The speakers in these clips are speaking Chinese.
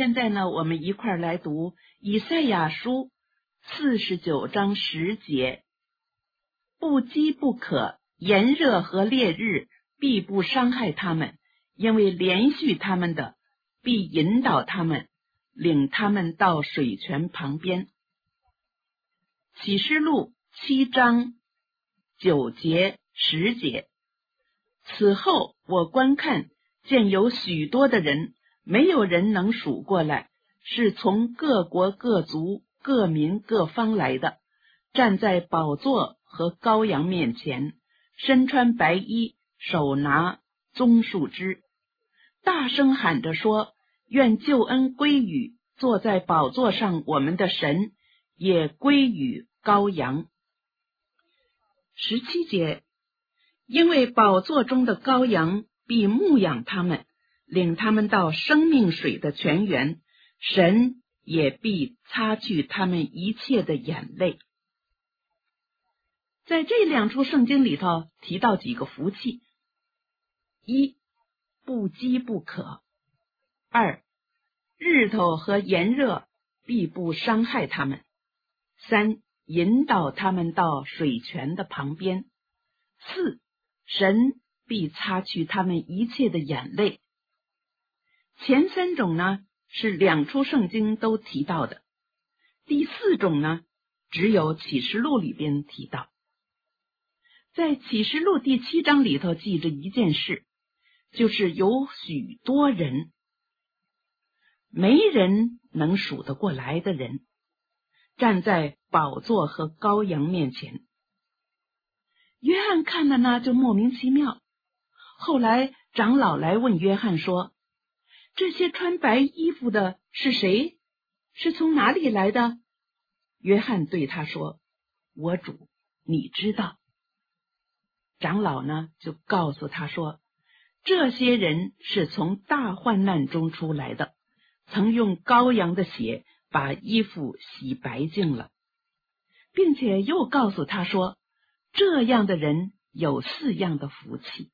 现在呢，我们一块儿来读以赛亚书49章10节。不饥不渴，炎热和烈日必不伤害他们，因为连续他们的必引导他们，领他们到水泉旁边。启示录7章9节10节。此后我观看，见有许多的人，没有人能数过来，是从各国各族各民各方来的，站在宝座和羔羊面前，身穿白衣，手拿棕树枝，大声喊着说：愿救恩归于坐在宝座上我们的神，也归于羔羊。17节。因为宝座中的羔羊必牧养他们，领他们到生命水的泉源，神也必擦去他们一切的眼泪。在这2处圣经里头提到几个福气：一、不饥不渴；二、日头和炎热必不伤害他们；三、引导他们到水泉的旁边；四、神必擦去他们一切的眼泪。前3种呢，是2处圣经都提到的，第4种呢，只有启示录里边提到。在启示录第7章里头记着一件事，就是有许多人，没人能数得过来的人，站在宝座和羔羊面前。约翰看了呢，就莫名其妙。后来长老来问约翰说：这些穿白衣服的是谁？是从哪里来的？约翰对他说：我主，你知道。长老呢，就告诉他说：这些人是从大患难中出来的，曾用羔羊的血把衣服洗白净了，并且又告诉他说，这样的人有4样的福气。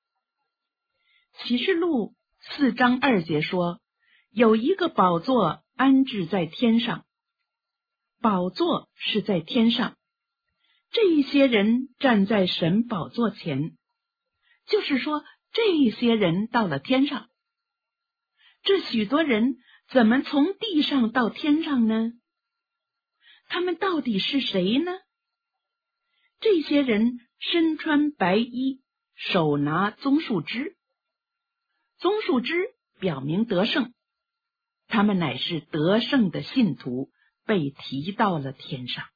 启示录4章2节说，有一个宝座安置在天上，宝座是在天上，这一些人站在神宝座前，就是说这一些人到了天上。这许多人怎么从地上到天上呢？他们到底是谁呢？这些人身穿白衣，手拿棕树枝。棕树枝表明得胜，他们乃是得胜的信徒，被提到了天上。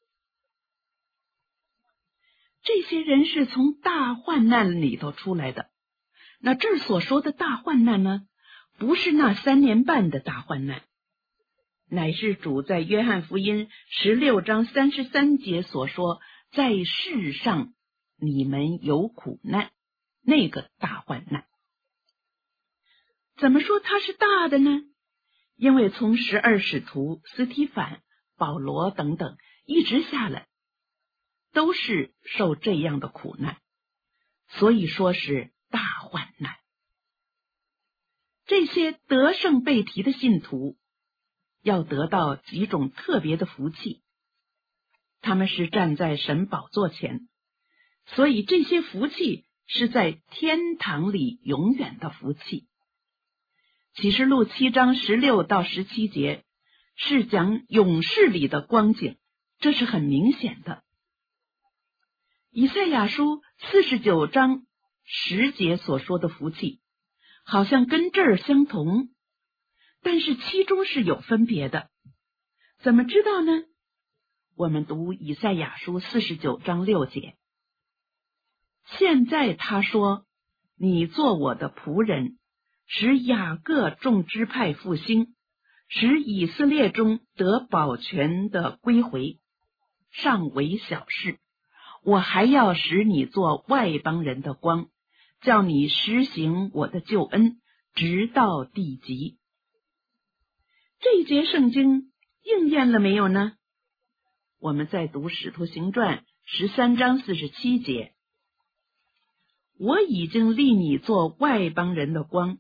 这些人是从大患难里头出来的。那这儿所说的大患难呢，不是那3年半的大患难，乃是主在约翰福音16章33节所说，在世上你们有苦难，那个大患难。怎么说它是大的呢？因为从12使徒司提反、保罗等等一直下来，都是受这样的苦难，所以说是大患难。这些得胜被提的信徒要得到几种特别的福气，他们是站在神宝座前，所以这些福气是在天堂里永远的福气。启示录7章16到17节是讲勇士里的光景，这是很明显的。以赛亚书49章10节所说的福气好像跟这儿相同，但是其中是有分别的。怎么知道呢？我们读以赛亚书49章6节。现在他说，你做我的仆人，使雅各众支派复兴，使以色列中得保全的归回，尚为小事。我还要使你做外邦人的光，叫你实行我的救恩，直到地极。这一节圣经应验了没有呢？我们再读使徒行传13章47节。我已经立你做外邦人的光，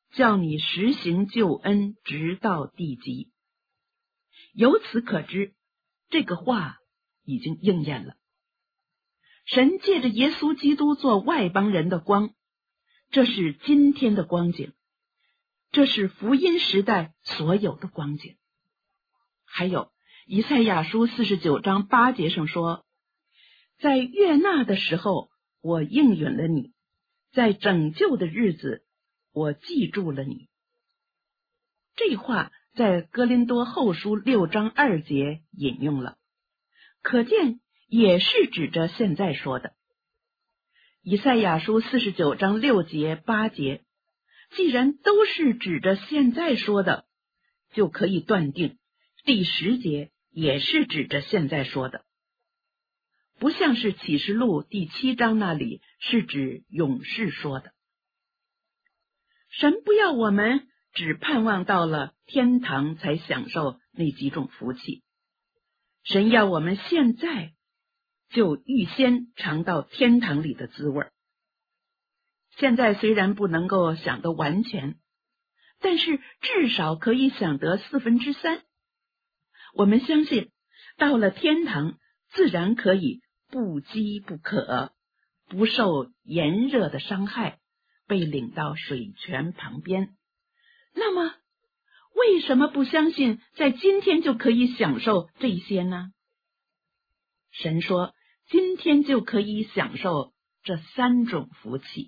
叫你实行救恩，直到地极。由此可知，这个话已经应验了。神借着耶稣基督做外邦人的光，这是今天的光景，这是福音时代所有的光景。还有以赛亚书49章8节上说，在悦纳的时候我应允了你，在拯救的日子我记住了你。这话在哥林多后书6章2节引用了，可见也是指着现在说的。以赛亚书49章6节8节，既然都是指着现在说的，就可以断定第10节也是指着现在说的，不像是启示录第7章那里是指永世说的。神不要我们只盼望到了天堂才享受那几种福气，神要我们现在就预先尝到天堂里的滋味。现在虽然不能够享得完全，但是至少可以享得3/4。我们相信到了天堂自然可以不饥不渴，不受炎热的伤害，被领到水泉旁边。那么为什么不相信在今天就可以享受这些呢？神说今天就可以享受这3种福气。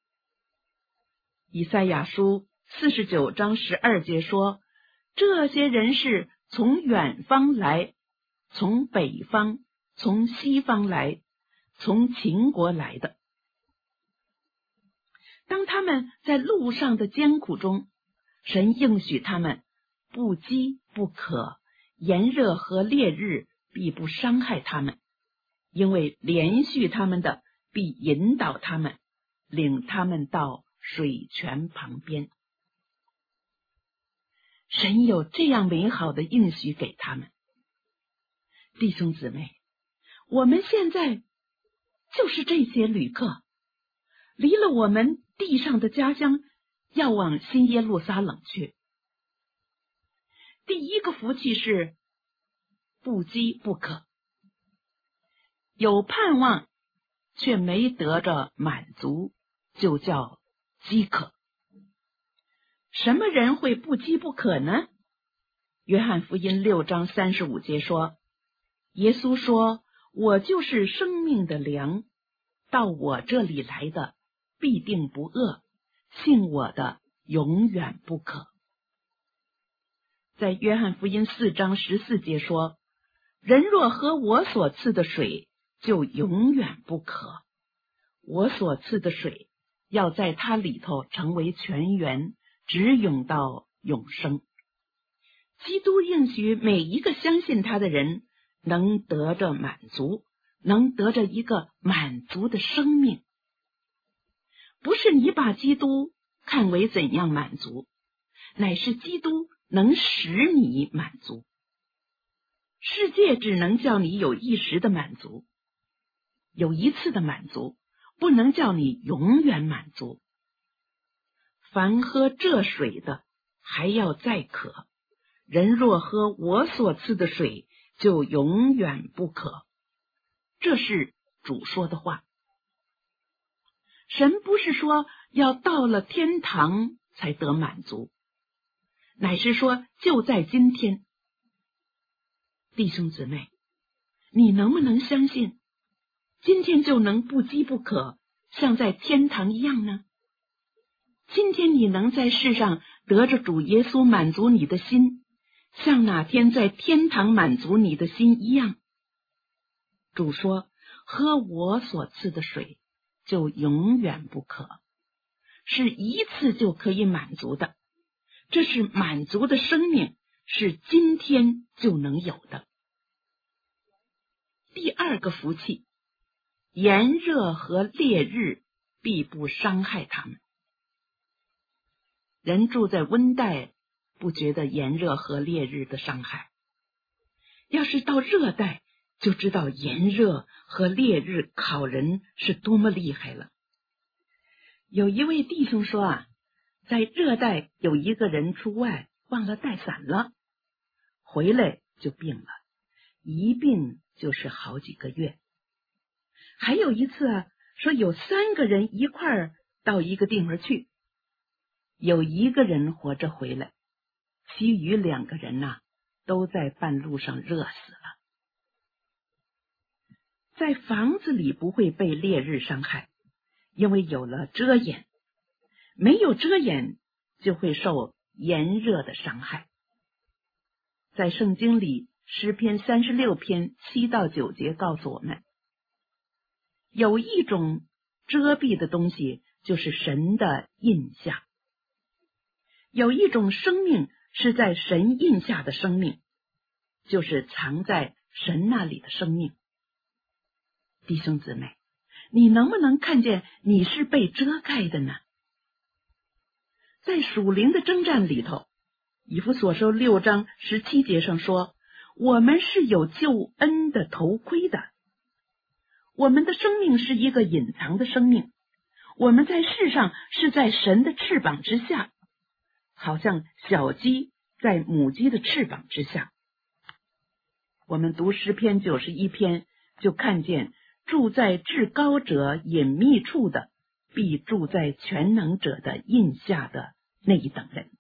以赛亚书49章12节说，这些人是从远方来，从北方，从西方来，从秦国来的。当他们在路上的艰苦中，神应许他们不饥不渴，炎热和烈日必不伤害他们，因为连续他们的必引导他们，领他们到水泉旁边。神有这样美好的应许给他们。弟兄姊妹，我们现在就是这些旅客，离了我们地上的家乡，要往新耶路撒冷去。第一个福气是不饥不渴，有盼望却没得着满足，就叫饥渴。什么人会不饥不渴呢？约翰福音6章35节说，耶稣说，我就是生命的粮，到我这里来的必定不饿，信我的永远不渴。在约翰福音4章14节说，人若喝我所赐的水，就永远不渴，我所赐的水要在它里头成为泉源，直涌到永生。基督应许每一个相信他的人能得着满足，能得着一个满足的生命。不是你把基督看为怎样满足，乃是基督能使你满足。世界只能叫你有一时的满足，有一次的满足，不能叫你永远满足。凡喝这水的，还要再渴。人若喝我所赐的水，就永远不渴。这是主说的话。神不是说要到了天堂才得满足，乃是说就在今天。弟兄姊妹，你能不能相信今天就能不饥不渴，像在天堂一样呢？今天你能在世上得着主耶稣满足你的心，像哪天在天堂满足你的心一样。主说，喝我所赐的水，就永远不渴，是一次就可以满足的。这是满足的生命，是今天就能有的。第二个福气，炎热和烈日必不伤害他们。人住在温带，不觉得炎热和烈日的伤害，要是到热带，就知道炎热和烈日烤人是多么厉害了。有一位弟兄说在热带有一个人出外忘了带伞了，回来就病了，一病就是好几个月。还有一次说有3个人一块儿到一个地方去，有1个人活着回来，其余2个人都在半路上热死了。在房子里不会被烈日伤害，因为有了遮掩，没有遮掩就会受炎热的伤害。在圣经里，诗篇36篇7到9节告诉我们，有一种遮蔽的东西，就是神的印象。有一种生命是在神印下的生命，就是藏在神那里的生命。弟兄姊妹，你能不能看见你是被遮盖的呢？在属灵的征战里头，以弗所书6章17节上说，我们是有救恩的头盔的。我们的生命是一个隐藏的生命，我们在世上是在神的翅膀之下，好像小鸡在母鸡的翅膀之下。我们读诗篇91篇，就看见住在至高者隐秘处的，必住在全能者的印下的那一等人。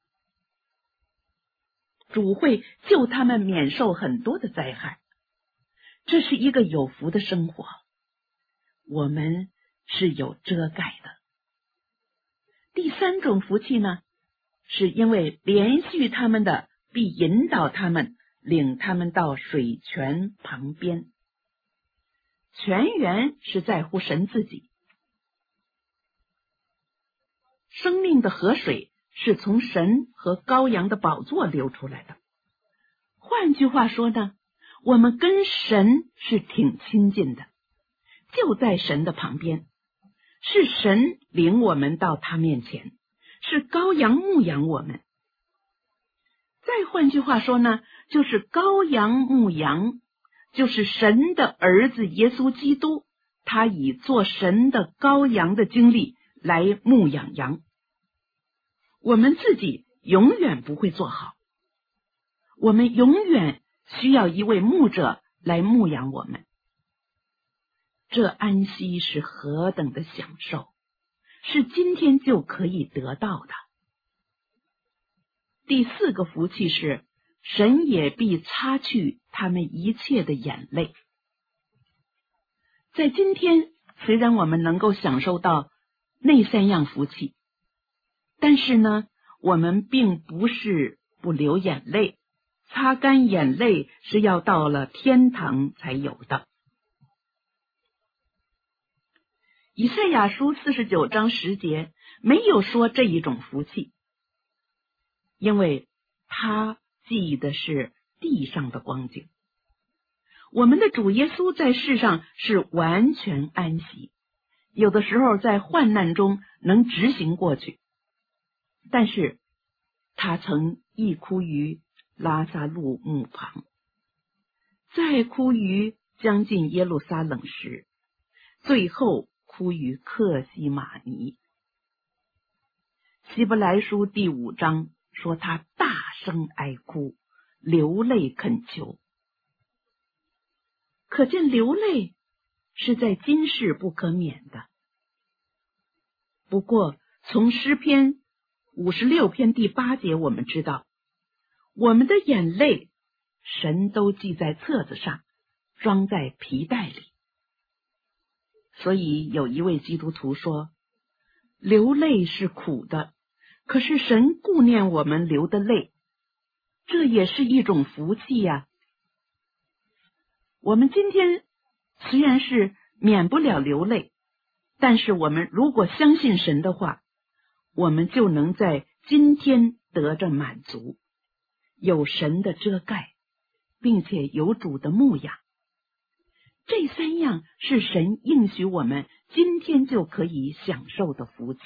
主会救他们免受很多的灾害，这是一个有福的生活。我们是有遮盖的。第3种福气呢，是因为连续他们的，必引导他们，领他们到水泉旁边。泉源是在乎神自己，生命的河水是从神和羔羊的宝座流出来的。换句话说呢，我们跟神是挺亲近的，就在神的旁边，是神领我们到他面前，是羔羊牧养我们。再换句话说呢，就是羔羊牧羊，就是神的儿子耶稣基督，他以做神的羔羊的经历来牧养羊。我们自己永远不会做好，我们永远需要一位牧者来牧养我们。这安息是何等的享受，是今天就可以得到的。第4个福气是，神也必擦去他们一切的眼泪。在今天，虽然我们能够享受到那3样福气，但是呢，我们并不是不流眼泪，擦干眼泪是要到了天堂才有的。以赛亚书49章10节没有说这一种福气，因为他记的是地上的光景。我们的主耶稣在世上是完全安息，有的时候在患难中能直行过去，但是他曾一哭于拉撒路墓旁，再哭于将近耶路撒冷时，最后哭于客西马尼。希伯来书第5章说他大声哀哭，流泪恳求。可见流泪是在今世不可免的。不过从诗篇56篇第8节我们知道，我们的眼泪神都记在册子上，装在皮带里。所以有一位基督徒说，流泪是苦的，可是神顾念我们流的泪，这也是一种福气呀。我们今天虽然是免不了流泪，但是我们如果相信神的话，我们就能在今天得着满足，有神的遮盖，并且有主的牧养。这3样是神应许我们今天就可以享受的福气。